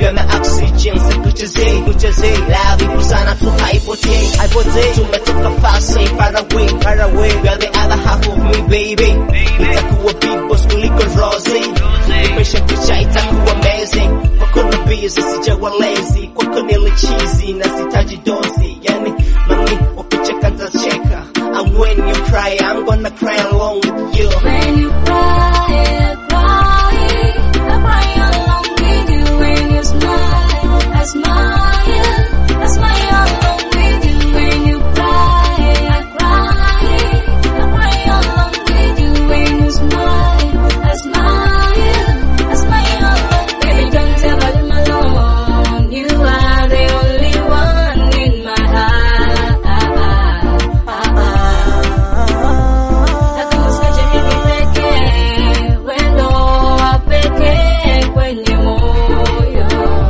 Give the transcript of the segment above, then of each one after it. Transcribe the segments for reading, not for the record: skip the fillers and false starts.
kama oxygen, sikuchezei lavi kusana tu haipotei. Tumetoka far away, we are the other half of me baby. Itakuwa big boss kuliko Rosie, nimesha picha itakuwa amazing. Kwako na busy sijawa lazy, kwako nili cheesy na sitaji dozi. Yani mami wakicheka nitacheka, and when you cry I'm gonna cry along with you. When you cry, I cry along with you. When you smile, I smile along with you. When you cry, I cry along with you. When you smile, I smile along. Baby, don't ever leave me alone. You are the only one in my heart. Nakusikia mimi pekee, wendo wa pekee kwenye moyo.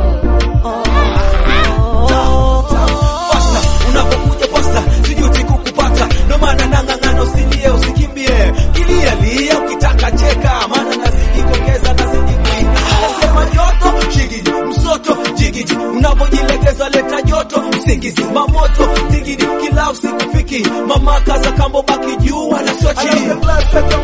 Pasta, unapokuja pasta, sijuti kukupata. Ndo maana nang'ang'ana usilie usikimbie. Lia ukitaka cheka, maana nazidi kuongeza nazidi kuingia. Nasema joto, shigidi, msoto, jigidi. Unapojilegeza leta joto, usingizi, mamoto, tigidi. Kila usiku fiki, mama kaza kambo baki juu, wala sio chini.